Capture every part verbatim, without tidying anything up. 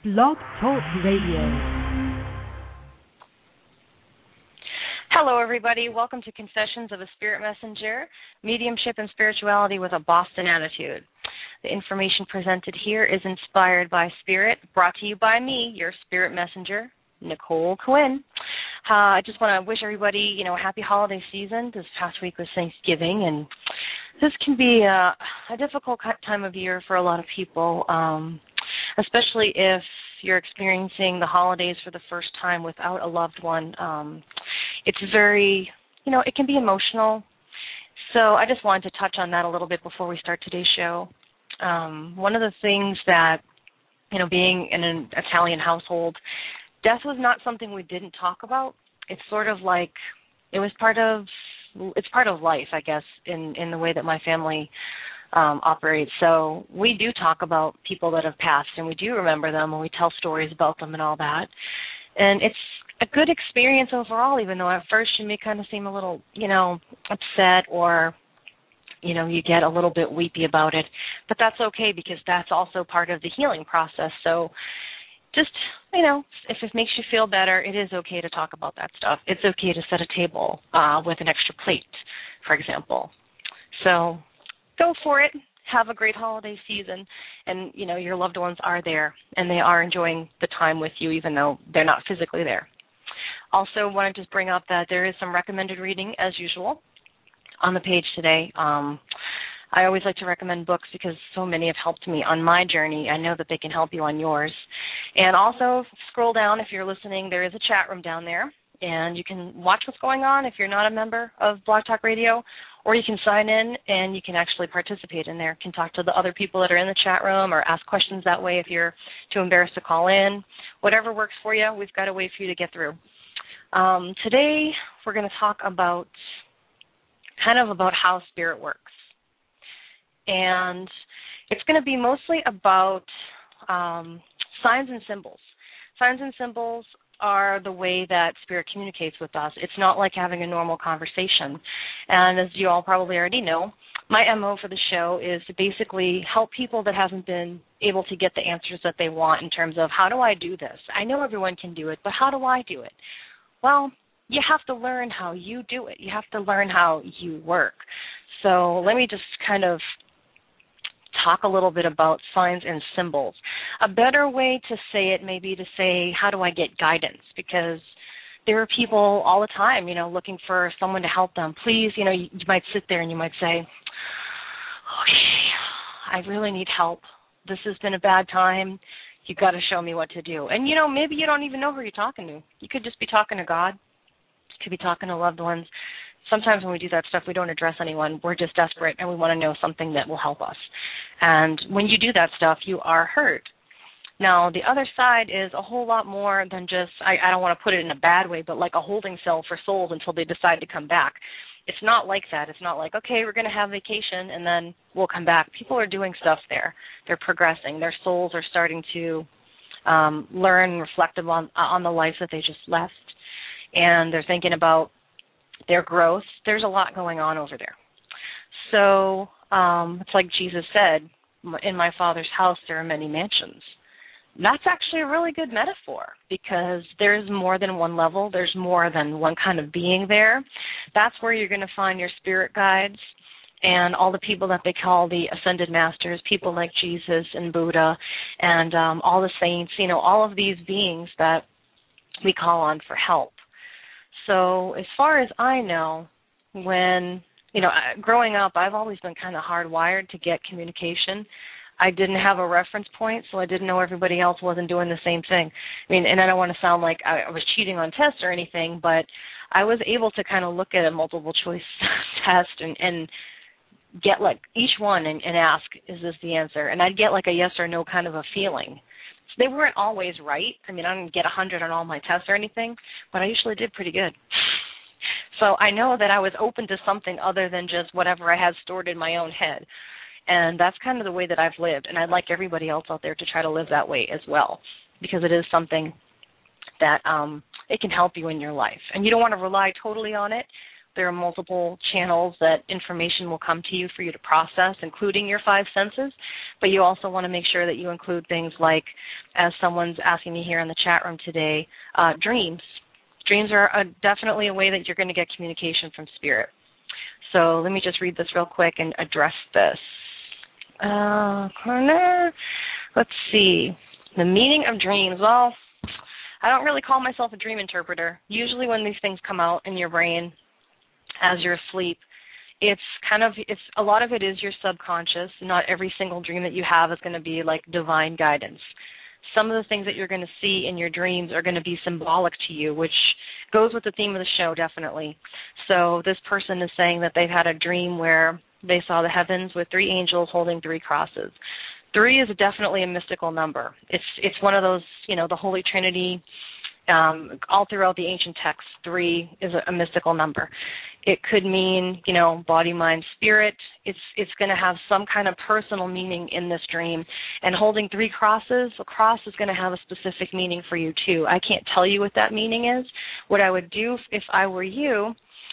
Blog Talk Radio. Hello, everybody. Welcome to Confessions of a Spirit Messenger, Mediumship and Spirituality with a Boston Attitude. The information presented here is inspired by Spirit, brought to you by me, your Spirit Messenger, Nicole Quinn. Uh, I just want to wish everybody, you know, a happy holiday season. This past week was Thanksgiving, and this can be a, a difficult time of year for a lot of people, um, especially if you're experiencing the holidays for the first time without a loved one. Um, it's very, you know, it can be emotional. So I just wanted to touch on that a little bit before we start today's show. Um, one of the things that, you know, being in an Italian household, death was not something we didn't talk about. It's sort of like it was part of, it's part of life, I guess, in, in the way that my family um, operates. So we do talk about people that have passed, and we do remember them, and we tell stories about them and all that. And it's a good experience overall, even though at first you may kind of seem a little, you know, upset or, you know, you get a little bit weepy about it. But that's okay because that's also part of the healing process. So just, you know, if it makes you feel better, it is okay to talk about that stuff. It's okay to set a table uh, with an extra plate, for example. So go for it. Have a great holiday season. And, you know, your loved ones are there, and they are enjoying the time with you, even though they're not physically there. Also, want to just bring up that there is some recommended reading, as usual, on the page today. Um, I always like to recommend books because so many have helped me on my journey. I know that they can help you on yours. And also, scroll down if you're listening. There is a chat room down there, and you can watch what's going on if you're not a member of Blog Talk Radio, or you can sign in and you can actually participate in there. You can talk to the other people that are in the chat room or ask questions that way if you're too embarrassed to call in. Whatever works for you, we've got a way for you to get through. Um, today, we're going to talk about kind of about how spirit works. And it's going to be mostly about um, signs and symbols. Signs and symbols are the way that spirit communicates with us. It's not like having a normal conversation. And as you all probably already know, my M O for the show is to basically help people that haven't been able to get the answers that they want in terms of, how do I do this? I know everyone can do it, but how do I do it? Well, you have to learn how you do it. You have to learn how you work. So let me just kind of talk a little bit about signs and symbols. A better way to say it may be to say, how do I get guidance? Because there are people all the time, you know, looking for someone to help them. Please, you know, you, you might sit there and you might say, okay, I really need help. This has been a bad time. You've got to show me what to do. And, you know, maybe you don't even know who you're talking to. You could just be talking to God. You could be talking to loved ones. Sometimes when we do that stuff, we don't address anyone. We're just desperate, and we want to know something that will help us. And when you do that stuff, you are hurt. Now, the other side is a whole lot more than just, I, I don't want to put it in a bad way, but like a holding cell for souls until they decide to come back. It's not like that. It's not like, okay, we're going to have vacation, and then we'll come back. People are doing stuff there. They're progressing. Their souls are starting to um, learn and reflect on, on the life that they just left, and they're thinking about their growth. There's a lot going on over there. So um, it's like Jesus said, in my Father's house there are many mansions. That's actually a really good metaphor because there's more than one level. There's more than one kind of being there. That's where you're going to find your spirit guides and all the people that they call the ascended masters, people like Jesus and Buddha and um, all the saints, you know, all of these beings that we call on for help. So as far as I know, when, you know, growing up, I've always been kind of hardwired to get communication. I didn't have a reference point, so I didn't know everybody else wasn't doing the same thing. I mean, and I don't want to sound like I was cheating on tests or anything, but I was able to kind of look at a multiple choice test and, and get like each one and, and ask, is this the answer? And I'd get like a yes or no kind of a feeling. They weren't always right. I mean, I didn't get one hundred on all my tests or anything, but I usually did pretty good. So I know that I was open to something other than just whatever I had stored in my own head. And that's kind of the way that I've lived. And I'd like everybody else out there to try to live that way as well, because it is something that um, it can help you in your life. And you don't want to rely totally on it, There are multiple channels that information will come to you for you to process, including your five senses, but you also want to make sure that you include things like, as someone's asking me here in the chat room today, uh, dreams. Dreams are a, definitely a way that you're going to get communication from spirit. So let me just read this real quick and address this. Uh, let's see. The meaning of dreams. Well, I don't really call myself a dream interpreter. Usually when these things come out in your brain as you're asleep, it's kind of, it's a lot of it is your subconscious. Not every single dream that you have is going to be like divine guidance. Some of the things that you're going to see in your dreams are going to be symbolic to you, which goes with the theme of the show, definitely. So this person is saying that they've had a dream where they saw the heavens with three angels holding three crosses. Three is definitely a mystical number. It's it's one of those, you know, the Holy Trinity, um, all throughout the ancient texts, three is a, a mystical number. It could mean, you know, body, mind, spirit. It's it's going to have some kind of personal meaning in this dream. And holding three crosses, a cross is going to have a specific meaning for you too. I can't tell you what that meaning is. What I would do if I were you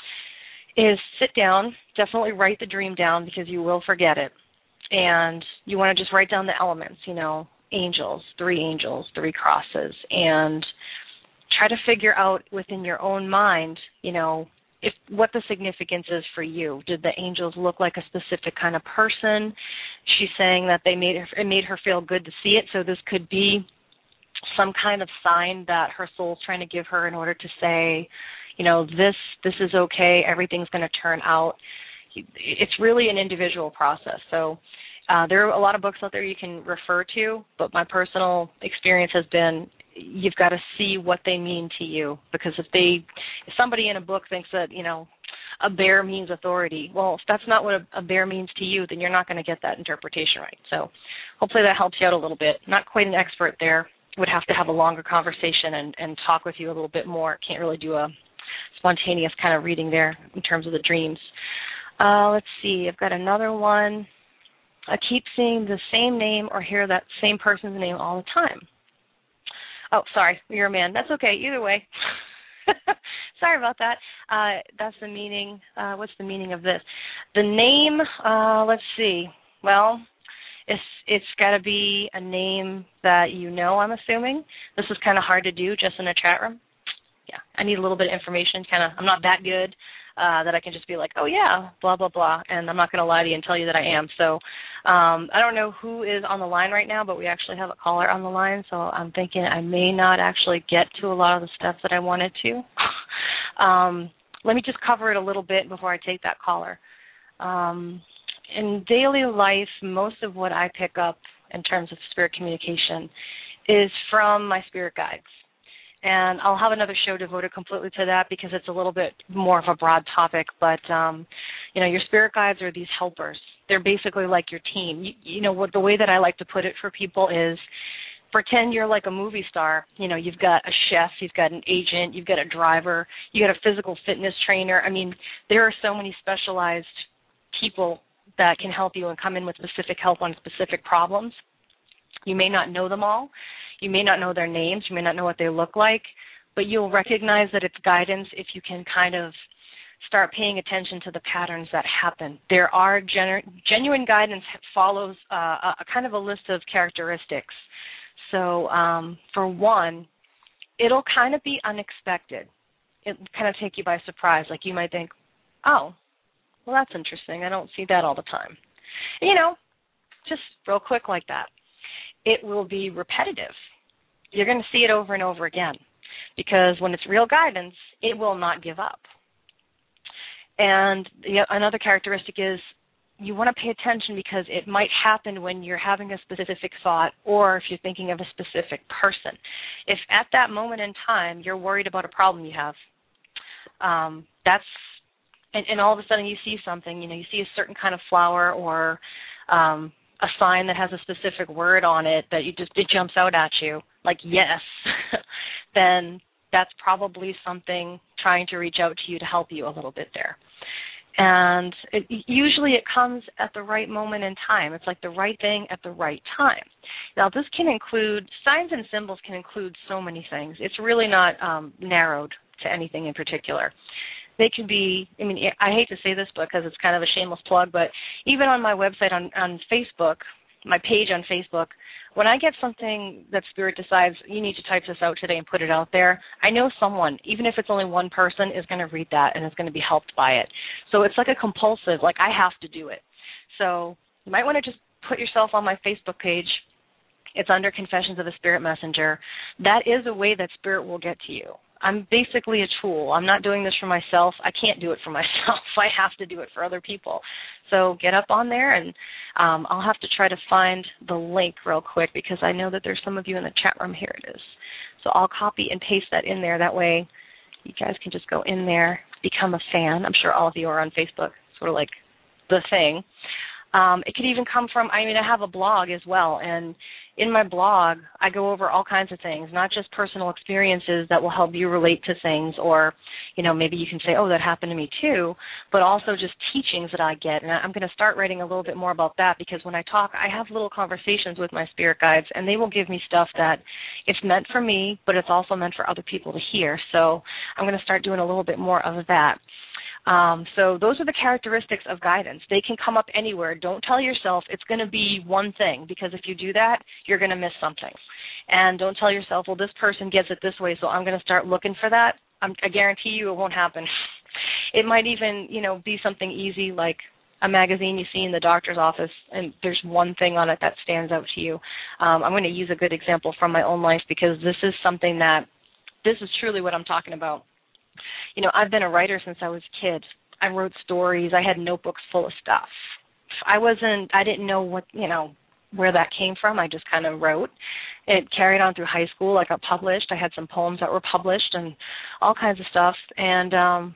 is sit down, definitely write the dream down because you will forget it. And you want to just write down the elements, you know, angels, three angels, three crosses, and try to figure out within your own mind, you know, if what the significance is for you. Did the angels look like a specific kind of person? She's saying that they made her, it made her feel good to see it, so this could be some kind of sign that her soul's trying to give her in order to say, you know, this this is okay, everything's going to turn out. It's really an individual process. So uh, there are a lot of books out there you can refer to, but my personal experience has been you've got to see what they mean to you, because if they, if somebody in a book thinks that, you know, a bear means authority, well, if that's not what a, a bear means to you, then you're not going to get that interpretation right. So hopefully that helps you out a little bit. Not quite an expert there. Would have to have a longer conversation and, and talk with you a little bit more. Can't really do a spontaneous kind of reading there in terms of the dreams. Uh, let's see. I've got another one. I keep seeing the same name or hear that same person's name all the time. Oh, sorry. You're a man. That's okay. Either way. Sorry about that. Uh, that's the meaning. Uh, what's the meaning of this? The name, uh, let's see. Well, it's it's got to be a name that you know, I'm assuming. This is kind of hard to do just in a chat room. Yeah, I need a little bit of information. Kind of, I'm not that good uh, that I can just be like, oh yeah, blah blah blah, and I'm not going to lie to you and tell you that I am. So um, I don't know who is on the line right now, but we actually have a caller on the line. So I'm thinking I may not actually get to a lot of the stuff that I wanted to. um, let me just cover it a little bit before I take that caller. Um, in daily life, most of what I pick up in terms of spirit communication is from my spirit guides. And I'll have another show devoted completely to that because it's a little bit more of a broad topic. But, um, you know, your spirit guides are these helpers. They're basically like your team. You, you know, what the way that I like to put it for people is pretend you're like a movie star. You know, you've got a chef, you've got an agent, you've got a driver, you got a physical fitness trainer. I mean, there are so many specialized people that can help you and come in with specific help on specific problems. You may not know them all. You may not know their names. You may not know what they look like, but you'll recognize that it's guidance if you can kind of start paying attention to the patterns that happen. There are genu- genuine guidance follows uh, a, a kind of a list of characteristics. So um, for one, it'll kind of be unexpected. It'll kind of take you by surprise. Like you might think, oh, well, that's interesting. I don't see that all the time. You know, just real quick like that. It will be repetitive. You're going to see it over and over again because when it's real guidance, it will not give up. And the, another characteristic is you want to pay attention because it might happen when you're having a specific thought or if you're thinking of a specific person. If at that moment in time you're worried about a problem you have, um, that's and, and all of a sudden you see something, you know, you see a certain kind of flower or um, a sign that has a specific word on it that you just it jumps out at you, like yes, then that's probably something trying to reach out to you to help you a little bit there. And it, usually it comes at the right moment in time. It's like the right thing at the right time. Now, this can include, signs and symbols can include so many things. It's really not um, narrowed to anything in particular. They could be, I mean, I hate to say this because it's kind of a shameless plug, but even on my website on, on Facebook, my page on Facebook, when I get something that Spirit decides you need to type this out today and put it out there, I know someone, even if it's only one person, is going to read that and is going to be helped by it. So it's like a compulsive, like I have to do it. So you might want to just put yourself on my Facebook page. It's under Confessions of a Spirit Messenger. That is a way that Spirit will get to you. I'm basically a tool. I'm not doing this for myself. I can't do it for myself. I have to do it for other people. So get up on there, and um, I'll have to try to find the link real quick because I know that there's some of you in the chat room. Here it is. So I'll copy and paste that in there. That way you guys can just go in there, become a fan. I'm sure all of you are on Facebook, sort of like the thing. Um, it could even come from, I mean, I have a blog as well, and in my blog, I go over all kinds of things, not just personal experiences that will help you relate to things, or, you know, maybe you can say, oh, that happened to me too, but also just teachings that I get. And I'm going to start writing a little bit more about that because when I talk, I have little conversations with my spirit guides, and they will give me stuff that it's meant for me, but it's also meant for other people to hear. So I'm going to start doing a little bit more of that. Um, so those are the characteristics of guidance. They can come up anywhere. Don't tell yourself it's going to be one thing, because if you do that, you're going to miss something. And don't tell yourself, well, this person gets it this way, so I'm going to start looking for that. I'm, I guarantee you it won't happen. It might even, you know, be something easy like a magazine you see in the doctor's office, and there's one thing on it that stands out to you. Um, I'm going to use a good example from my own life because this is something that, this is truly what I'm talking about. You know, I've been a writer since I was a kid. I wrote stories. I had notebooks full of stuff. I wasn't, I didn't know what, you know, where that came from. I just kind of wrote. It carried on through high school. I got published. I had some poems that were published and all kinds of stuff. And um,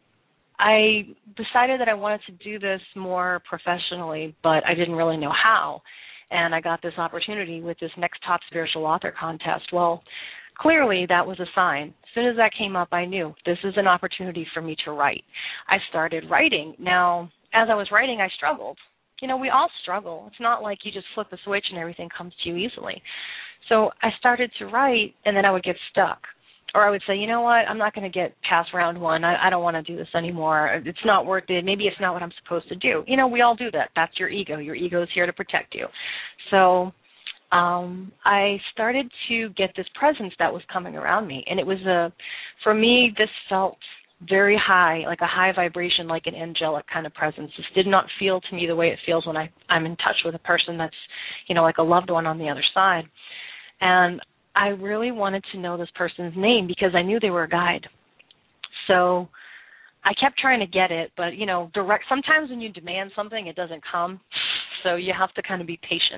I decided that I wanted to do this more professionally, but I didn't really know how. And I got this opportunity with this Next Top Spiritual Author Contest. Well, clearly that was a sign. As soon as that came up, I knew this is an opportunity for me to write. I started writing. Now, as I was writing, I struggled. You know, we all struggle. It's not like you just flip a switch and everything comes to you easily. So I started to write, and then I would get stuck. Or I would say, you know what, I'm not going to get past round one. I, I don't want to do this anymore. It's not worth it. Maybe it's not what I'm supposed to do. You know, we all do that. That's your ego. Your ego is here to protect you. So Um, I started to get this presence that was coming around me, and it was a, for me, this felt very high, like a high vibration, like an angelic kind of presence. This did not feel to me the way it feels when I, I'm in touch with a person that's, you know, like a loved one on the other side. And I really wanted to know this person's name because I knew they were a guide. So I kept trying to get it, but, you know, direct. Sometimes when you demand something, it doesn't come, so you have to kind of be patient.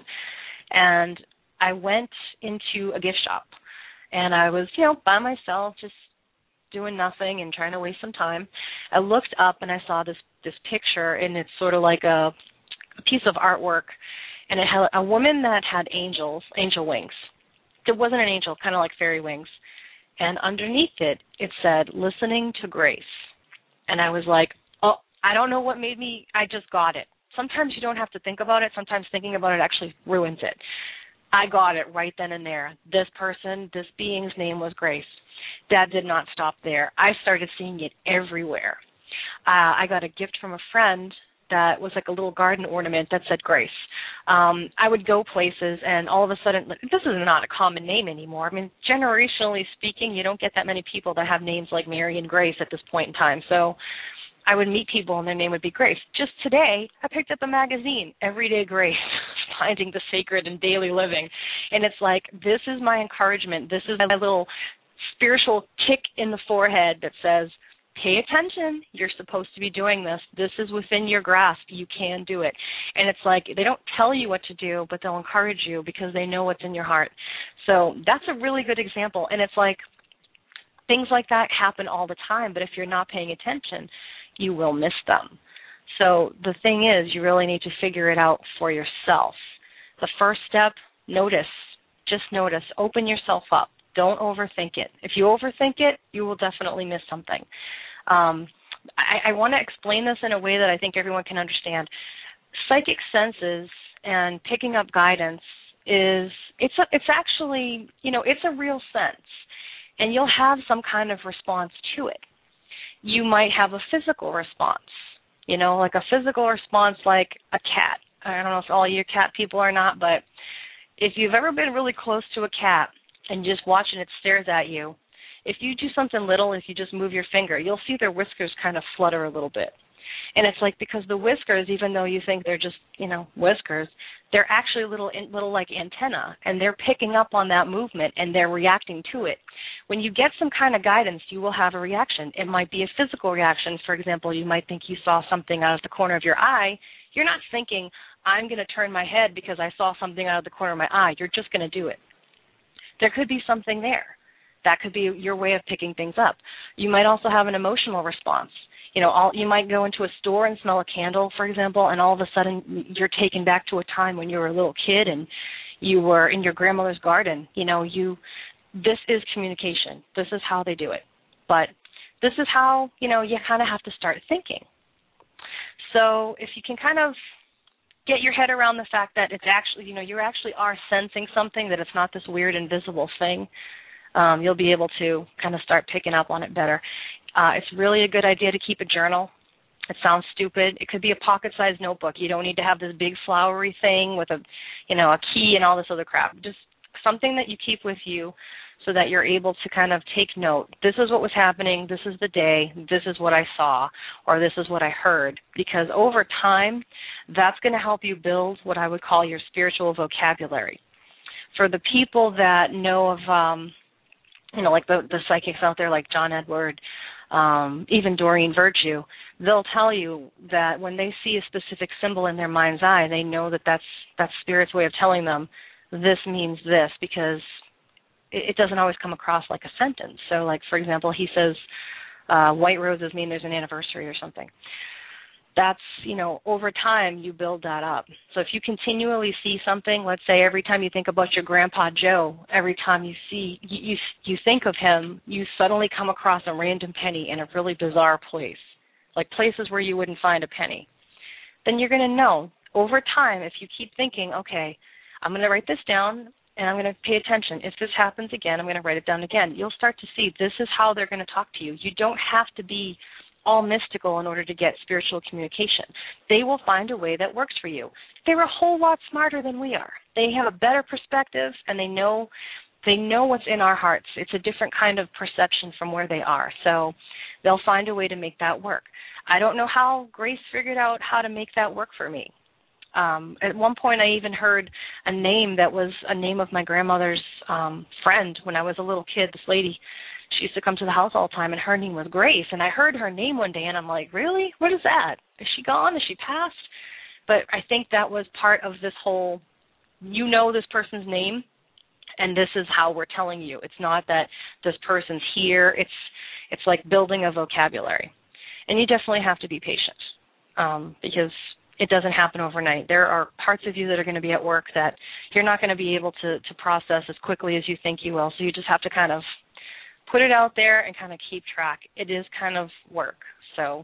And I went into a gift shop, and I was, you know, by myself, just doing nothing and trying to waste some time. I looked up, and I saw this this picture, and it's sort of like a, a piece of artwork, and it had a woman that had angels, angel wings. It wasn't an angel, kind of like fairy wings. And underneath it, it said, listening to grace. And I was like, oh, I don't know what made me, I just got it. Sometimes you don't have to think about it. Sometimes thinking about it actually ruins it. I got it right then and there. This person, this being's name was Grace. That did not stop there. I started seeing it everywhere. Uh, I got a gift from a friend that was like a little garden ornament that said Grace. Um, I would go places, and all of a sudden, this is not a common name anymore. I mean, generationally speaking, you don't get that many people that have names like Mary and Grace at this point in time. So I would meet people and their name would be Grace. Just today, I picked up a magazine, Everyday Grace, Finding the Sacred in Daily Living. And it's like, this is my encouragement. This is my little spiritual kick in the forehead that says, pay attention. You're supposed to be doing this. This is within your grasp. You can do it. And it's like, they don't tell you what to do, but they'll encourage you because they know what's in your heart. So that's a really good example. And it's like, things like that happen all the time, but if you're not paying attention, you will miss them. So the thing is, you really need to figure it out for yourself. The first step, notice. Just notice. Open yourself up. Don't overthink it. If you overthink it, you will definitely miss something. Um, I, I want to explain this in a way that I think everyone can understand. Psychic senses and picking up guidance is, it's a, it's actually, you know, it's a real sense. And you'll have some kind of response to it. you might have a physical response, you know, like a physical response like a cat. I don't know if all you cat people are not, but if you've ever been really close to a cat and just watching it stares at you, if you do something little, if you just move your finger, you'll see their whiskers kind of flutter a little bit. And it's like because the whiskers, even though you think they're just, you know, whiskers, they're actually little, little like antenna, and they're picking up on that movement and they're reacting to it. When you get some kind of guidance, you will have a reaction. It might be a physical reaction. For example, you might think you saw something out of the corner of your eye. You're not thinking, I'm going to turn my head because I saw something out of the corner of my eye. You're just going to do it. There could be something there. That could be your way of picking things up. You might also have an emotional response. You know, all, you might go into a store and smell a candle, for example, and all of a sudden you're taken back to a time when you were a little kid and you were in your grandmother's garden. You know, you. This is communication. This is how they do it. But this is how, you know, you kind of have to start thinking. So if you can kind of get your head around the fact that it's actually, you know, you actually are sensing something, that it's not this weird invisible thing, um, you'll be able to kind of start picking up on it better. Uh, it's really a good idea to keep a journal. It sounds stupid. It could be a pocket-sized notebook. You don't need to have this big flowery thing with a, you know, a key and all this other crap. Just something that you keep with you so that you're able to kind of take note. This is what was happening. This is the day. This is what I saw, or this is what I heard. Because over time, that's going to help you build what I would call your spiritual vocabulary. For the people that know of, um, you know, like the, the psychics out there like John Edward, um, even Doreen Virtue, they'll tell you that when they see a specific symbol in their mind's eye, they know that that's, that's Spirit's way of telling them this means this, because it, it doesn't always come across like a sentence. So, like, for example, he says uh, white roses mean there's an anniversary or something. That's, you know, over time you build that up. So if you continually see something, let's say every time you think about your Grandpa Joe, every time you see, you, you, you think of him, you suddenly come across a random penny in a really bizarre place, like places where you wouldn't find a penny, then you're going to know over time, if you keep thinking, okay, I'm going to write this down and I'm going to pay attention. If this happens again, I'm going to write it down again. You'll start to see this is how they're going to talk to you. You don't have to be all mystical in order to get spiritual communication. They will find a way that works for you. They're a whole lot smarter than we are. They have a better perspective, and they know they know what's in our hearts. It's a different kind of perception from where they are. So they'll find a way to make that work. I don't know how Grace figured out how to make that work for me. Um, at one point, I even heard a name that was a name of my grandmother's um, friend when I was a little kid. This lady, she used to come to the house all the time, and her name was Grace. And I heard her name one day, and I'm like, really? What is that? Is she gone? Is she passed? But I think that was part of this whole, you know this person's name, and this is how we're telling you. It's not that this person's here. It's it's like building a vocabulary. And you definitely have to be patient um, because it doesn't happen overnight. There are parts of you that are going to be at work that you're not going to be able to, to process as quickly as you think you will. So you just have to kind of put it out there and kind of keep track. It is kind of work. So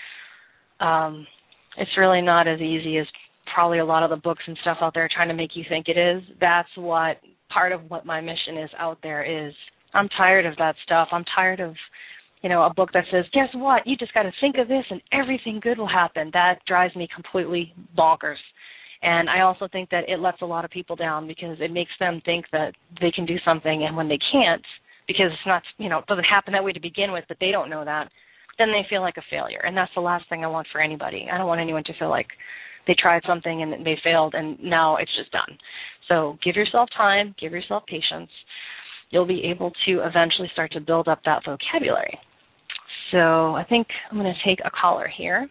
um, it's really not as easy as probably a lot of the books and stuff out there trying to make you think it is. That's what part of what my mission is out there is. I'm tired of that stuff. I'm tired of, you know, a book that says, guess what, you just got to think of this and everything good will happen. That drives me completely bonkers. And I also think that it lets a lot of people down because it makes them think that they can do something, and when they can't, because it's not, you know, it doesn't happen that way to begin with, but they don't know that, then they feel like a failure. And that's the last thing I want for anybody. I don't want anyone to feel like they tried something and they failed and now it's just done. So give yourself time, give yourself patience. You'll be able to eventually start to build up that vocabulary. So I think I'm going to take a caller here.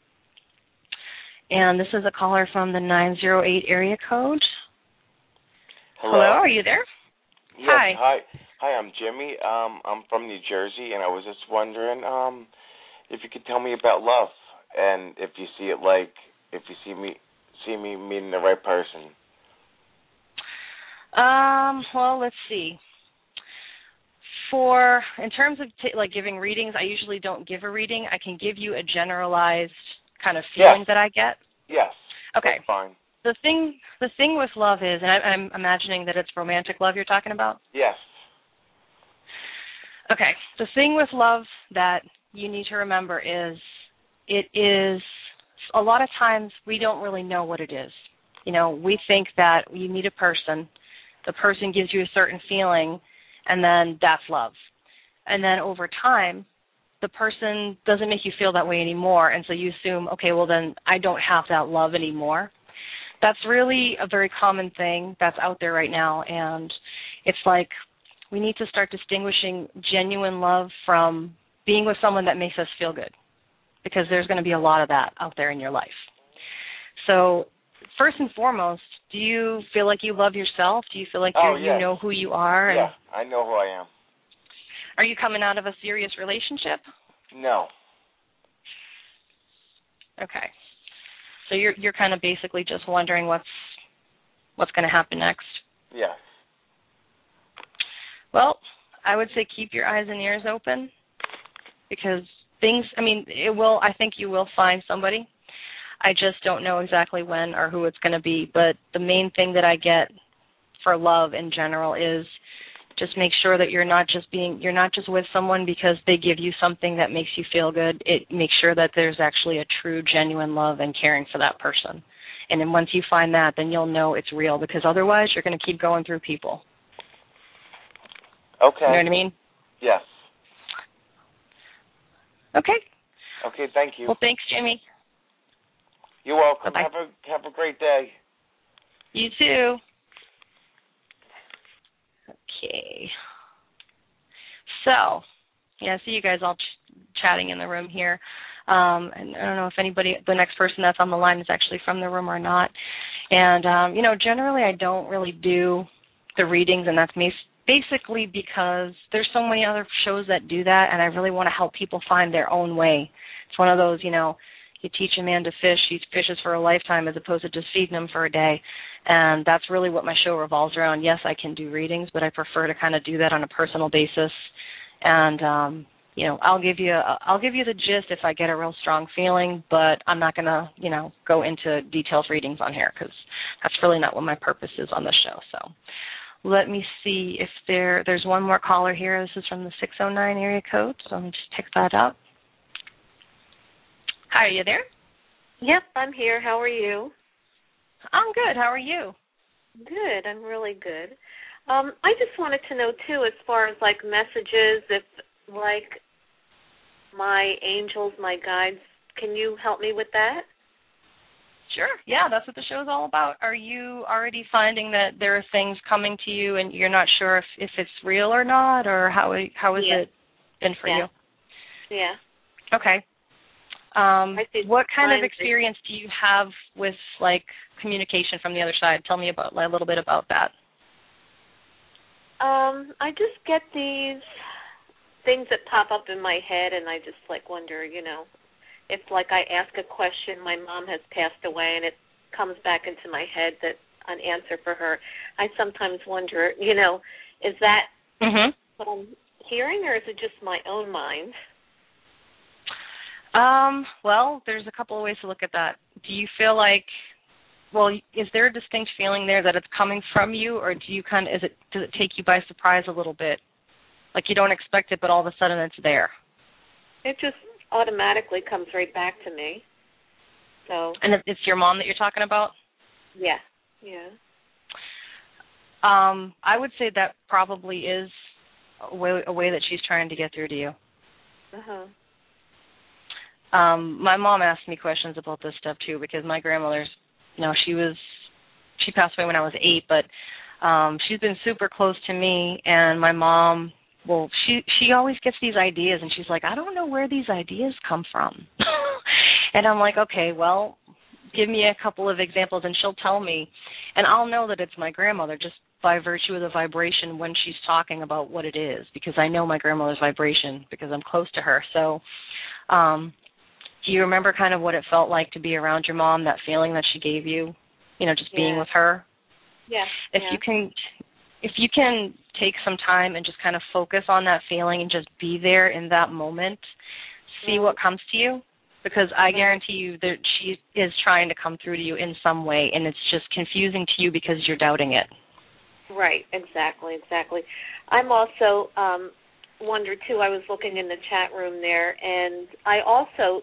And this is a caller from the nine zero eight area code. Hello, Hello, are you there? Yes, hi. Hi. Hi, I'm Jimmy. Um, I'm from New Jersey, and I was just wondering um, if you could tell me about love, and if you see it like, if you see me, see me meeting the right person. Um. Well, let's see. For, in terms of t- like giving readings, I usually don't give a reading. I can give you a generalized kind of feeling yes. that I get. Yes. Okay. That's fine. The thing, the thing with love is, and I, I'm imagining that it's romantic love you're talking about. Yes. Okay. The thing with love that you need to remember is it is a lot of times we don't really know what it is. You know, we think that you meet a person, the person gives you a certain feeling, and then that's love. And then over time, the person doesn't make you feel that way anymore, and so you assume, okay, well then I don't have that love anymore. That's really a very common thing that's out there right now, and it's like we need to start distinguishing genuine love from being with someone that makes us feel good, because there's going to be a lot of that out there in your life. So first and foremost, do you feel like you love yourself? Do you feel like oh, you yes. you know who you are? Yeah, I know who I am. Are you coming out of a serious relationship? No. Okay. So you're you're kind of basically just wondering what's what's going to happen next. Yes. Well, I would say keep your eyes and ears open, because things, I mean, it will, I think you will find somebody. I just don't know exactly when or who it's going to be, but the main thing that I get for love in general is just make sure that you're not just being, you're not just with someone because they give you something that makes you feel good. It makes sure that there's actually a true, genuine love and caring for that person. And then once you find that, then you'll know it's real, because otherwise you're going to keep going through people. Okay. You know what I mean? Yes. Okay. Okay, thank you. Well, thanks, Jimmy. You're welcome. Bye-bye. Have a have a great day. You too. Okay. So, yeah, I see you guys all ch- chatting in the room here. Um, and I don't know if anybody, the next person that's on the line is actually from the room or not. And, um, you know, generally I don't really do the readings, and that's me. Basically because there's so many other shows that do that, and I really want to help people find their own way. It's one of those, you know, you teach a man to fish, he fishes for a lifetime as opposed to just feeding him for a day. And that's really what my show revolves around. Yes, I can do readings, but I prefer to kind of do that on a personal basis. And, um, you know, I'll give you a, I'll give you the gist if I get a real strong feeling, but I'm not going to, you know, go into detailed readings on here, because that's really not what my purpose is on the show. So let me see if there, there's one more caller here. This is from the six oh nine area code, so let me just pick that up. Hi, are you there? Yep, I'm here. How are you? I'm good. How are you? Good. I'm really good. Um, I just wanted to know, too, as far as, like, messages, if, like, my angels, my guides, can you help me with that? Sure. Yeah, that's what the show's all about. Are you already finding that there are things coming to you and you're not sure if, if it's real or not, or how how has yeah. it been for yeah. you? Yeah. Okay. Um, what kind of signs. experience do you have with, like, communication from the other side? Tell me about a little bit about that. Um, I just get these things that pop up in my head, and I just, like, wonder, you know, if, like, I ask a question, my mom has passed away, and it comes back into my head that an answer for her. I sometimes wonder, you know, is that mm-hmm. what I'm hearing, or is it just my own mind? Um, well, there's a couple of ways to look at that. Do you feel like, well, is there a distinct feeling there that it's coming from you, or do you kind of, is it, does it take you by surprise a little bit? Like you don't expect it, but all of a sudden it's there. It just automatically comes right back to me. So. And it's your mom that you're talking about? Yeah. Yeah. Um, I would say that probably is a way, a way that she's trying to get through to you. Uh-huh. Um, my mom asked me questions about this stuff too, because my grandmother's, you know, she was, she passed away when I was eight, but um, she's been super close to me, and my mom, well, she she always gets these ideas, and she's like, I don't know where these ideas come from. And I'm like, okay, well, give me a couple of examples, and she'll tell me, and I'll know that it's my grandmother just by virtue of the vibration when she's talking about what it is, because I know my grandmother's vibration because I'm close to her. So um, do you remember kind of what it felt like to be around your mom, that feeling that she gave you, you know, just being yeah. with her? Yeah. If yeah. you can, if you can take some time and just kind of focus on that feeling and just be there in that moment, see mm-hmm. what comes to you, because I guarantee you that she is trying to come through to you in some way, and it's just confusing to you because you're doubting it. Right, exactly, exactly. I'm also, um, wonder too. I was looking in the chat room there, and I also,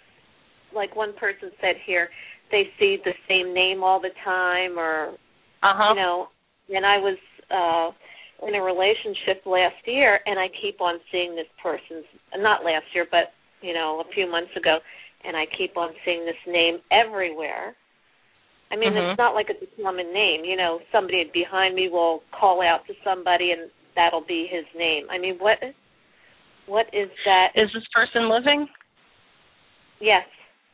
like one person said here, they see the same name all the time, or uh-huh. you know. And I was uh, in a relationship last year, and I keep on seeing this person's, not last year, but you know, a few months ago, and I keep on seeing this name everywhere. I mean, mm-hmm. it's not like it's a common name. You know, somebody behind me will call out to somebody, and that'll be his name. I mean, what what is that? Is this person living? Yes.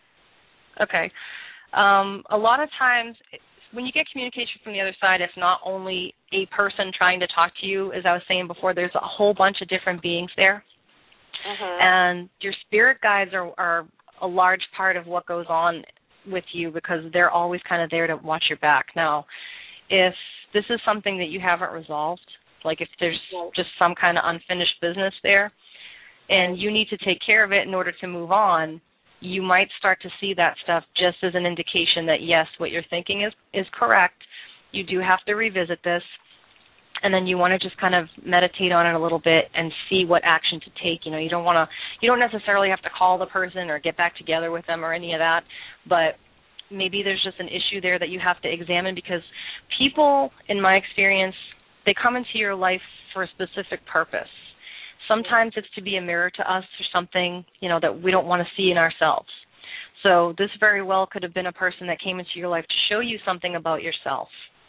Okay. Um, a lot of times, when you get communication from the other side, it's not only a person trying to talk to you. As I was saying before, there's a whole bunch of different beings there. Uh-huh. And your spirit guides are, are a large part of what goes on with you, because they're always kind of there to watch your back. Now, if this is something that you haven't resolved, like if there's just some kind of unfinished business there, and you need to take care of it in order to move on, you might start to see that stuff just as an indication that, yes, what you're thinking is, is correct. You do have to revisit this. And then you want to just kind of meditate on it a little bit and see what action to take. You know, you don't want to, you don't necessarily have to call the person or get back together with them or any of that, but maybe there's just an issue there that you have to examine, because people, in my experience, they come into your life for a specific purpose. Sometimes it's to be a mirror to us or something, you know, that we don't want to see in ourselves. So this very well could have been a person that came into your life to show you something about yourself.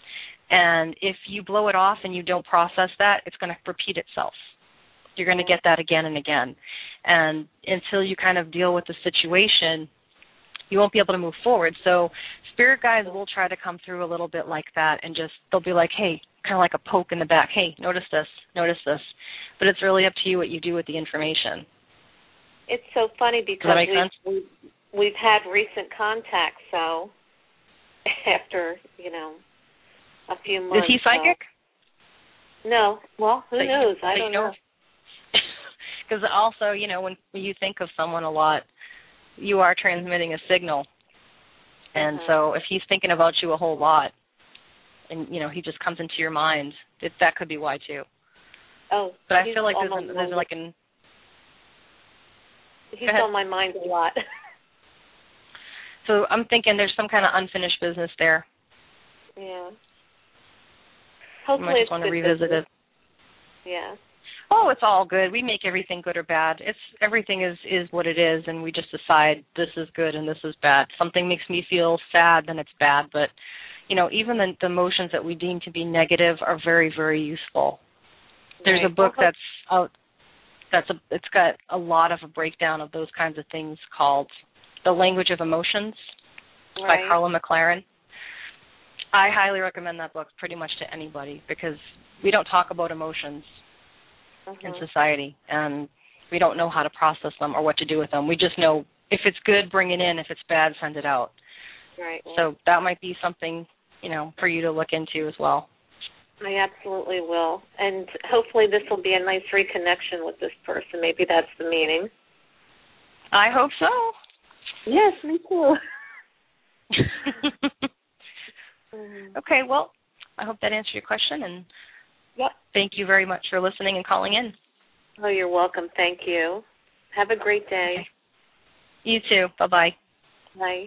And if you blow it off and you don't process that, it's going to repeat itself. You're going to get that again and again. And until you kind of deal with the situation, you won't be able to move forward. So spirit guides will try to come through a little bit like that, and just, they'll be like, hey, kind of like a poke in the back. Hey, notice this, notice this. But it's really up to you what you do with the information. It's so funny because Does that make we've, sense? we've, we've had recent contact, so after, you know, a few months. Is he psychic? So. No. Well, who so knows? You, I so don't you know. Because also, you know, when you think of someone a lot, you are transmitting a signal. And uh-huh. so if he's thinking about you a whole lot, and, you know, he just comes into your mind, it, that could be why, too. Oh. But I feel like there's, an, there's like an... He's on my mind a lot. So I'm thinking there's some kind of unfinished business there. Yeah. You might just want to revisit business. it. Yeah. Oh, it's all good. We make everything good or bad. It's everything is, is what it is, and we just decide this is good and this is bad. Something makes me feel sad, then it's bad. But, you know, even the, the emotions that we deem to be negative are very, very useful. There's right. a book well, that's out. That's a. It's got a lot of a breakdown of those kinds of things called The Language of Emotions right. by Carla McLaren. I highly recommend that book pretty much to anybody, because we don't talk about emotions uh-huh. in society, and we don't know how to process them or what to do with them. We just know if it's good, bring it in. If it's bad, send it out. Right. Well, so that might be something, you know, for you to look into as well. I absolutely will. And hopefully this will be a nice reconnection with this person. Maybe that's the meaning. I hope so. Yes, me too. Okay, well, I hope that answered your question, and yep. Thank you very much for listening and calling in. Oh, you're welcome. Thank you. Have a great day. Okay. You too. Bye-bye. Bye.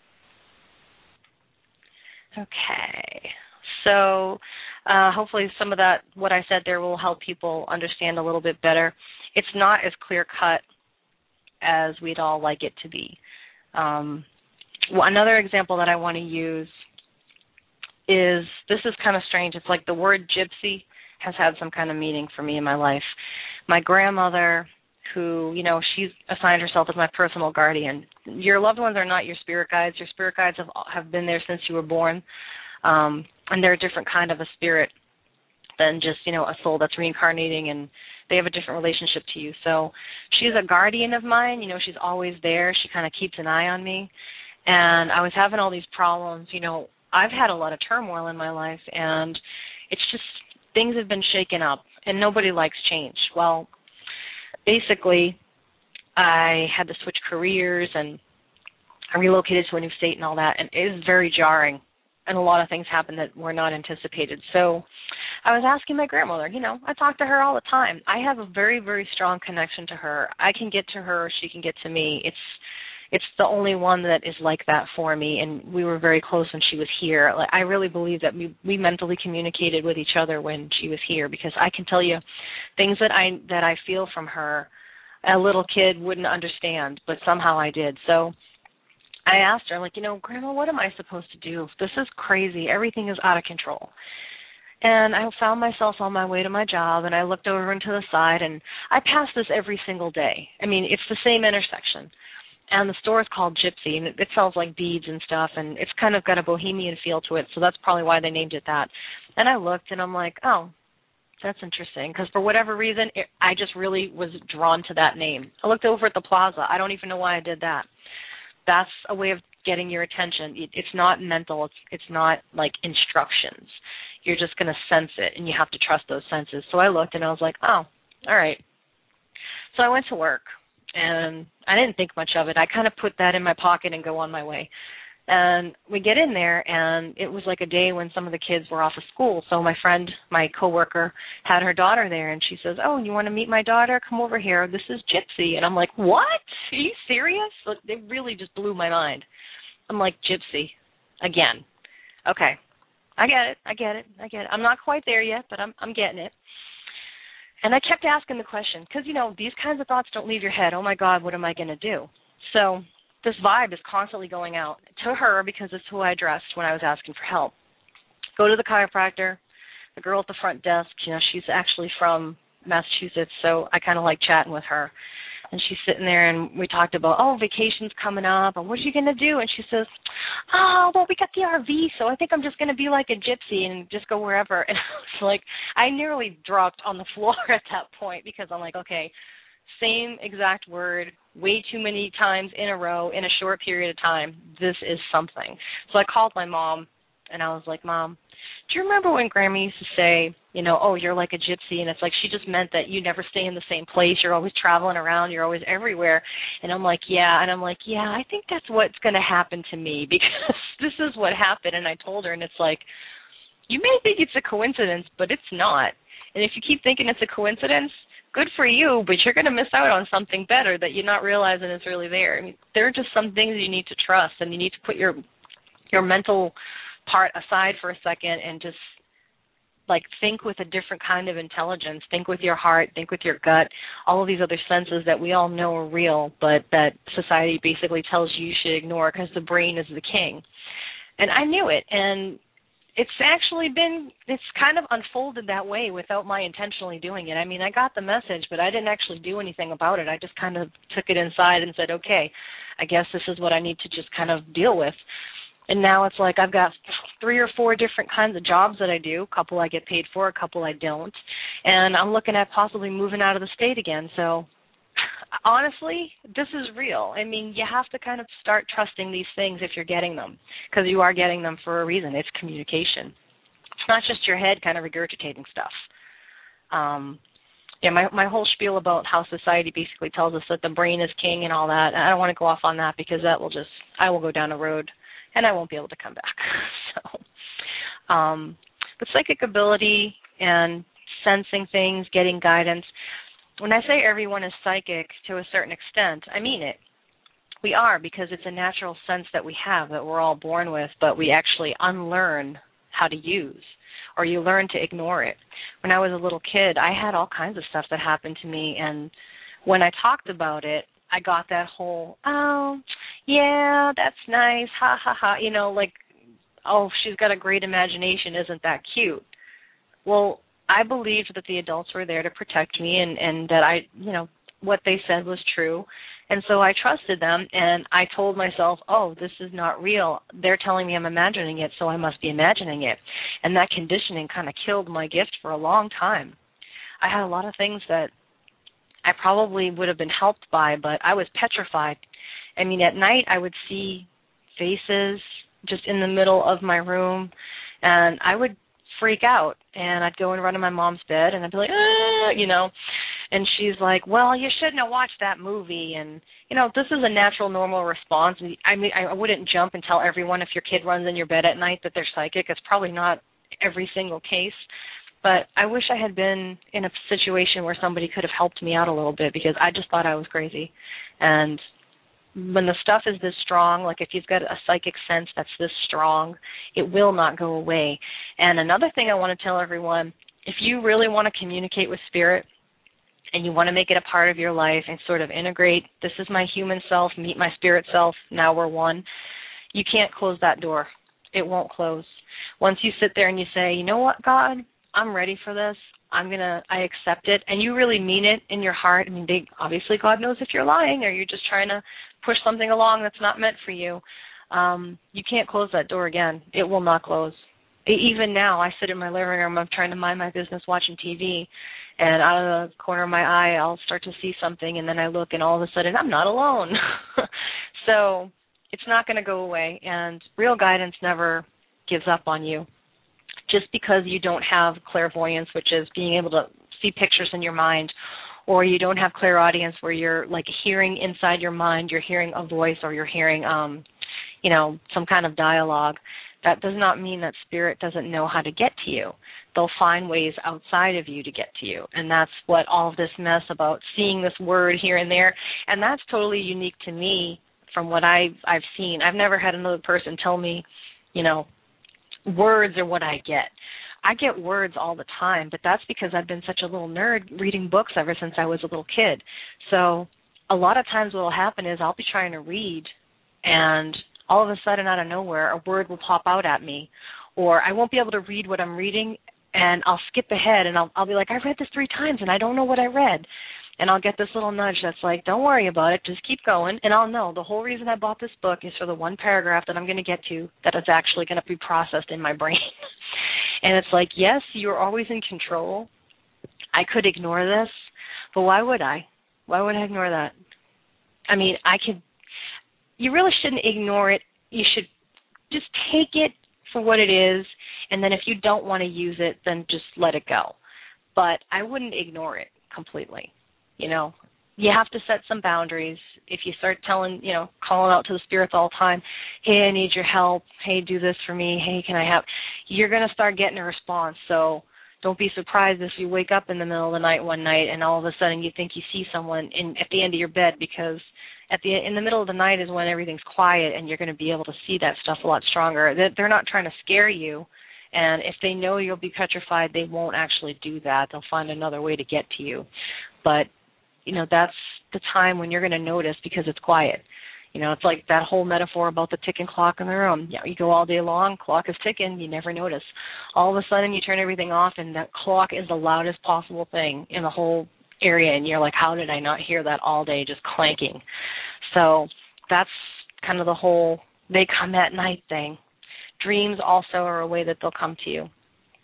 Okay. So uh, hopefully some of that, what I said there, will help people understand a little bit better. It's not as clear-cut as we'd all like it to be. Um, well, another example that I want to use is, this is kind of strange. It's like the word gypsy has had some kind of meaning for me in my life. My grandmother, who, you know, she's assigned herself as my personal guardian. Your loved ones are not your spirit guides. Your spirit guides have, have been there since you were born, um, and they're a different kind of a spirit than just, you know, a soul that's reincarnating, and they have a different relationship to you. So she's a guardian of mine. You know, she's always there. She kind of keeps an eye on me. And I was having all these problems. You know, I've had a lot of turmoil in my life, and it's just things have been shaken up, and nobody likes change. Well, basically, I had to switch careers, and I relocated to a new state and all that, and it is very jarring, and a lot of things happened that were not anticipated. So I was asking my grandmother, you know, I talk to her all the time. I have a very, very strong connection to her. I can get to her, she can get to me. It's it's the only one that is like that for me, and we were very close when she was here. Like, I really believe that we, we mentally communicated with each other when she was here, because I can tell you things that I that I feel from her, a little kid wouldn't understand, but somehow I did. So I asked her, like, you know, Grandma, what am I supposed to do? This is crazy. Everything is out of control. And I found myself on my way to my job, and I looked over into the side, and I pass this every single day. I mean, it's the same intersection. And the store is called Gypsy, and it, it sells, like, beads and stuff, and it's kind of got a bohemian feel to it, so that's probably why they named it that. And I looked, and I'm like, oh, that's interesting, because for whatever reason, it, I just really was drawn to that name. I looked over at the plaza. I don't even know why I did that. That's a way of getting your attention. It, it's not mental. It's it's not like instructions. You're just going to sense it, and you have to trust those senses. So I looked, and I was like, oh, all right. So I went to work, and I didn't think much of it. I kind of put that in my pocket and go on my way. And we get in there, and it was like a day when some of the kids were off of school. So my friend, my coworker, had her daughter there, and she says, oh, you want to meet my daughter? Come over here. This is Gypsy. And I'm like, what? Are you serious? Like, it really just blew my mind. I'm like, Gypsy, again. Okay, I get it. I get it. I get it. I'm not quite there yet, but I'm I'm getting it. And I kept asking the question because, you know, these kinds of thoughts don't leave your head. Oh, my God, what am I going to do? So this vibe is constantly going out to her because it's who I addressed when I was asking for help. Go to the chiropractor, the girl at the front desk, you know, she's actually from Massachusetts, so I kind of like chatting with her. And she's sitting there, and we talked about, oh, vacation's coming up, and what are you going to do? And she says, oh, well, we got the R V, so I think I'm just going to be like a gypsy and just go wherever. And I was like, I nearly dropped on the floor at that point because I'm like, okay, same exact word, way too many times in a row in a short period of time. This is something. So I called my mom, and I was like, Mom, do you remember when Grandma used to say, you know, oh, you're like a gypsy, and it's like she just meant that you never stay in the same place. You're always traveling around. You're always everywhere. And I'm like, yeah. And I'm like, yeah, I think that's what's going to happen to me because this is what happened. And I told her, and it's like, you may think it's a coincidence, but it's not. And if you keep thinking it's a coincidence, good for you, but you're going to miss out on something better that you're not realizing is really there. I mean, there are just some things you need to trust, and you need to put your your mental part aside for a second and just, like, think with a different kind of intelligence. Think with your heart. Think with your gut. All of these other senses that we all know are real, but that society basically tells you you should ignore because the brain is the king. And I knew it, and it's actually been, it's kind of unfolded that way without my intentionally doing it. I mean, I got the message, but I didn't actually do anything about it. I just kind of took it inside and said, okay, I guess this is what I need to just kind of deal with. And now it's like I've got three or four different kinds of jobs that I do. A couple I get paid for, a couple I don't. And I'm looking at possibly moving out of the state again. So honestly, this is real. I mean, you have to kind of start trusting these things if you're getting them, because you are getting them for a reason. It's communication. It's not just your head kind of regurgitating stuff. Um, yeah, my my whole spiel about how society basically tells us that the brain is king and all that, I don't want to go off on that because that will just, I will go down a road and I won't be able to come back. so, um, but psychic ability and sensing things, getting guidance, when I say everyone is psychic to a certain extent, I mean it. We are, because it's a natural sense that we have, that we're all born with, but we actually unlearn how to use, or you learn to ignore it. When I was a little kid, I had all kinds of stuff that happened to me, and when I talked about it, I got that whole, oh, yeah, that's nice, ha, ha, ha, you know, like, oh, she's got a great imagination, isn't that cute? Well, I believed that the adults were there to protect me and, and that I, you know, what they said was true. And so I trusted them, and I told myself, oh, this is not real. They're telling me I'm imagining it, so I must be imagining it. And that conditioning kind of killed my gift for a long time. I had a lot of things that I probably would have been helped by, but I was petrified. I mean, at night I would see faces just in the middle of my room, and I would freak out, and I'd go and run to my mom's bed, and I'd be like, ah, you know, and she's like, well, you shouldn't have watched that movie, and, you know, this is a natural, normal response. I mean, I wouldn't jump and tell everyone if your kid runs in your bed at night that they're psychic. It's probably not every single case, but I wish I had been in a situation where somebody could have helped me out a little bit, because I just thought I was crazy. And when the stuff is this strong, like if you've got a psychic sense that's this strong, it will not go away. And another thing I want to tell everyone, if you really want to communicate with spirit and you want to make it a part of your life and sort of integrate, this is my human self, meet my spirit self, now we're one, you can't close that door. It won't close. Once you sit there and you say, you know what, God, I'm ready for this, I'm going to, I accept it, and you really mean it in your heart. I mean, they, obviously God knows if you're lying or you're just trying to push something along that's not meant for you. Um, you can't close that door again. It will not close. Even now, I sit in my living room, I'm trying to mind my business watching T V, and out of the corner of my eye, I'll start to see something, and then I look, and all of a sudden, I'm not alone. So it's not going to go away, and real guidance never gives up on you. Just because you don't have clairvoyance, which is being able to see pictures in your mind, or you don't have clairaudience where you're like hearing inside your mind, you're hearing a voice, or you're hearing, um, you know, some kind of dialogue, that does not mean that spirit doesn't know how to get to you. They'll find ways outside of you to get to you, and that's what all of this mess about seeing this word here and there, and that's totally unique to me from what I've, I've seen. I've never had another person tell me, you know, words are what I get. I get words all the time, but that's because I've been such a little nerd reading books ever since I was a little kid. So a lot of times what will happen is I'll be trying to read, and all of a sudden out of nowhere a word will pop out at me, or I won't be able to read what I'm reading, and I'll skip ahead, and I'll, I'll be like, I read this three times, and I don't know what I read. And I'll get this little nudge that's like, don't worry about it, just keep going. And I'll know the whole reason I bought this book is for the one paragraph that I'm going to get to that is actually going to be processed in my brain. And it's like, yes, you're always in control. I could ignore this, but why would I? Why would I ignore that? I mean, I could, you really shouldn't ignore it. You should just take it for what it is, and then if you don't want to use it, then just let it go. But I wouldn't ignore it completely. You know, you have to set some boundaries. If you start telling, you know, calling out to the spirits all the time, hey, I need your help, hey, do this for me, hey, can I have, you're going to start getting a response. So don't be surprised if you wake up in the middle of the night one night and all of a sudden you think you see someone in, at the end of your bed, because at the in the middle of the night is when everything's quiet and you're going to be able to see that stuff a lot stronger. They're not trying to scare you. And if they know you'll be petrified, they won't actually do that. They'll find another way to get to you. But you know, that's the time when you're going to notice because it's quiet. You know, it's like that whole metaphor about the ticking clock in the room. You know, you go all day long, clock is ticking, you never notice. All of a sudden you turn everything off and that clock is the loudest possible thing in the whole area, and you're like, how did I not hear that all day just clanking? So that's kind of the whole they come at night thing. Dreams also are a way that they'll come to you.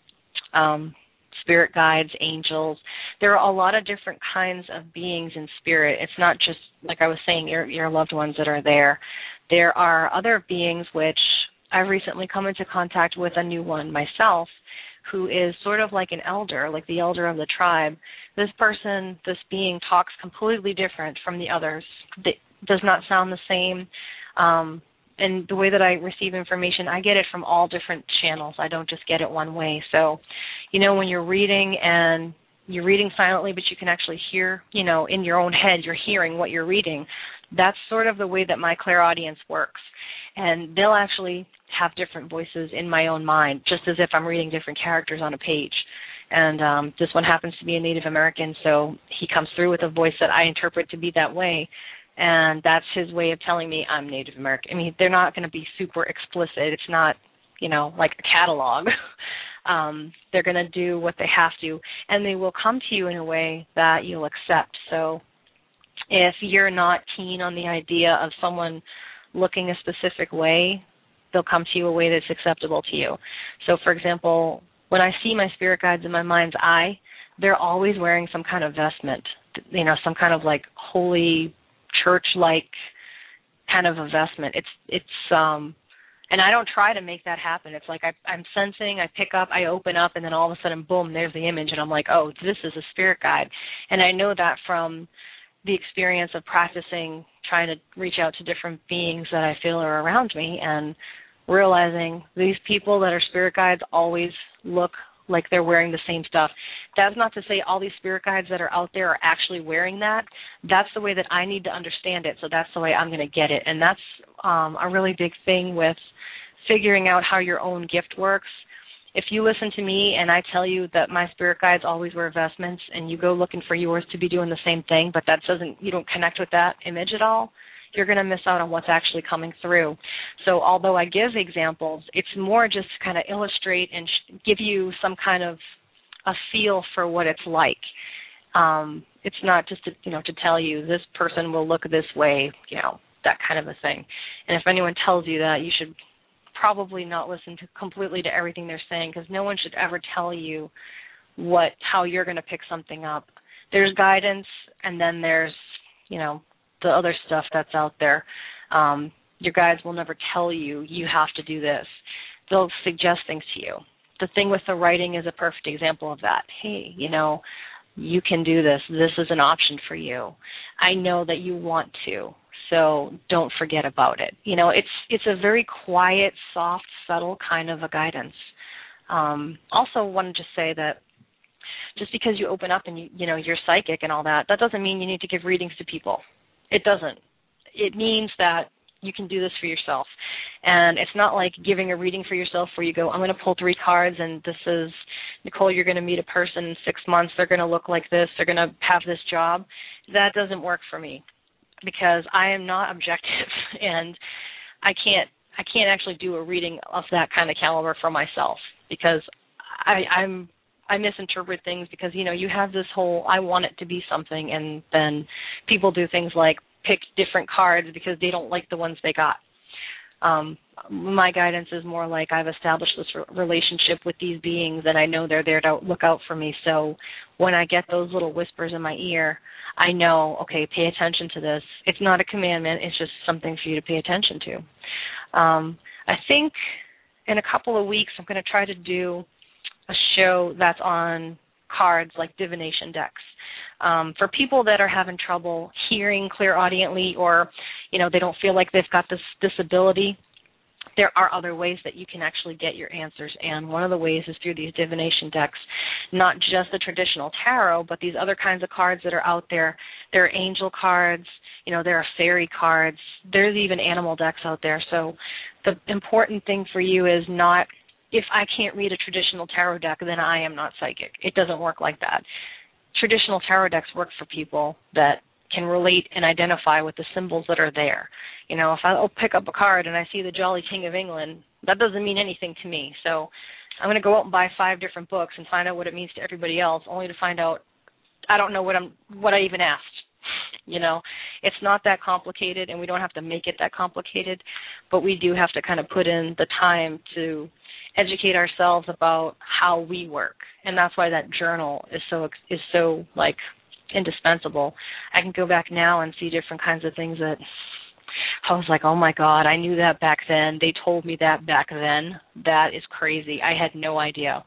Um, spirit guides, angels. There are a lot of different kinds of beings in spirit. It's not just, like I was saying, your, your loved ones that are there. There are other beings which I've recently come into contact with a new one myself, who is sort of like an elder, like the elder of the tribe. This person, this being, talks completely different from the others. It does not sound the same. Um, and the way that I receive information, I get it from all different channels. I don't just get it one way. So, you know, when you're reading and you're reading silently, but you can actually hear, you know, in your own head, you're hearing what you're reading. That's sort of the way that my clairaudience works. And they'll actually have different voices in my own mind, just as if I'm reading different characters on a page. And um, this one happens to be a Native American, so he comes through with a voice that I interpret to be that way. And that's his way of telling me I'm Native American. I mean, they're not going to be super explicit. It's not, you know, like a catalog. um, they're going to do what they have to, and they will come to you in a way that you'll accept. So if you're not keen on the idea of someone looking a specific way, they'll come to you a way that's acceptable to you. So, for example, when I see my spirit guides in my mind's eye, they're always wearing some kind of vestment, you know, some kind of like holy church-like kind of a vestment. It's it's um, and I don't try to make that happen. It's like I, I'm sensing, I pick up, I open up, and then all of a sudden, boom, there's the image, and I'm like, oh, this is a spirit guide, and I know that from the experience of practicing, trying to reach out to different beings that I feel are around me, and realizing these people that are spirit guides always look like they're wearing the same stuff. That's not to say all these spirit guides that are out there are actually wearing that. That's the way that I need to understand it, so that's the way I'm going to get it. And that's um, a really big thing with figuring out how your own gift works. If you listen to me and I tell you that my spirit guides always wear vestments and you go looking for yours to be doing the same thing, but that doesn't, you don't connect with that image at all, you're going to miss out on what's actually coming through. So although I give examples, it's more just to kind of illustrate and sh- give you some kind of a feel for what it's like. Um, it's not just to, you know, to tell you this person will look this way, you know, that kind of a thing. And if anyone tells you that, you should probably not listen to completely to everything they're saying, because no one should ever tell you what how you're going to pick something up. There's guidance, and then there's, you know, the other stuff that's out there. Um, your guides will never tell you you have to do this. They'll suggest things to you. The thing with the writing is a perfect example of that. Hey, you know, you can do this. This is an option for you. I know that you want to, so don't forget about it. You know, it's it's a very quiet, soft, subtle kind of a guidance. Um, also wanted to say that just because you open up and, you, you know, you're psychic and all that, that doesn't mean you need to give readings to people. It doesn't. It means that you can do this for yourself. And it's not like giving a reading for yourself where you go, I'm going to pull three cards and this is, Nicole, you're going to meet a person in six months. They're going to look like this. They're going to have this job. That doesn't work for me because I am not objective and I can't I can't actually do a reading of that kind of caliber for myself because I, I'm I misinterpret things because, you know, you have this whole I want it to be something, and then people do things like pick different cards because they don't like the ones they got. Um, my guidance is more like I've established this re- relationship with these beings and I know they're there to look out for me. So when I get those little whispers in my ear, I know, okay, pay attention to this. It's not a commandment. It's just something for you to pay attention to. Um, I think in a couple of weeks I'm going to try to do a show that's on cards like divination decks. Um, for people that are having trouble hearing clairaudiently, or, you know, they don't feel like they've got this disability, there are other ways that you can actually get your answers. And one of the ways is through these divination decks, not just the traditional tarot, but these other kinds of cards that are out there. There are angel cards, you know, there are fairy cards. There's even animal decks out there. So the important thing for you is not, if I can't read a traditional tarot deck, then I am not psychic. It doesn't work like that. Traditional tarot decks work for people that can relate and identify with the symbols that are there. You know, if I pick up a card and I see the Jolly King of England, that doesn't mean anything to me. So I'm going to go out and buy five different books and find out what it means to everybody else, only to find out I don't know what I'm what I even asked. You know, it's not that complicated, and we don't have to make it that complicated, but we do have to kind of put in the time to educate ourselves about how we work, and that's why that journal is so is so like indispensable. I can go back now and see different kinds of things that I was like, oh my God, I knew that back then. They told me that back then. That is crazy. I had no idea.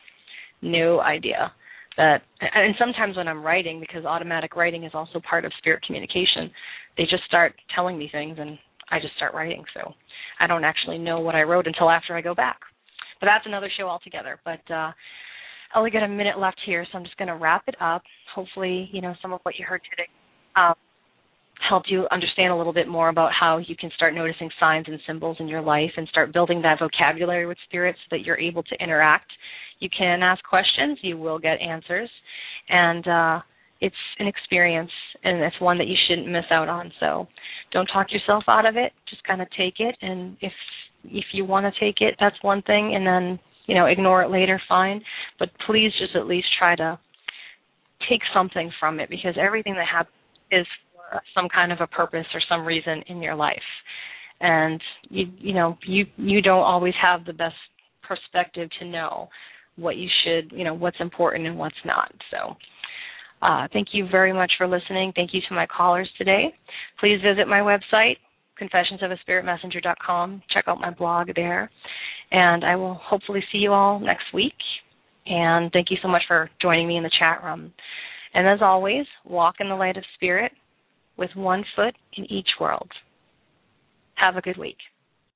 No idea. That, and sometimes when I'm writing, because automatic writing is also part of spirit communication, they just start telling me things and I just start writing. So I don't actually know what I wrote until after I go back. But that's another show altogether. But uh, I only got a minute left here, so I'm just going to wrap it up. Hopefully, you know, some of what you heard today um, helped you understand a little bit more about how you can start noticing signs and symbols in your life and start building that vocabulary with spirits so that you're able to interact. You can ask questions. You will get answers. And uh, it's an experience, and it's one that you shouldn't miss out on. So don't talk yourself out of it. Just kind of take it, and if If you want to take it, that's one thing, and then, you know, ignore it later, fine. But please just at least try to take something from it, because everything that happens is for some kind of a purpose or some reason in your life. And, you you know, you, you don't always have the best perspective to know what you should, you know, what's important and what's not. So uh, thank you very much for listening. Thank you to my callers today. Please visit my website, confessions of a spirit messenger dot com. Check out my blog there. And I will hopefully see you all next week. And thank you so much for joining me in the chat room. And as always, walk in the light of spirit with one foot in each world. Have a good week.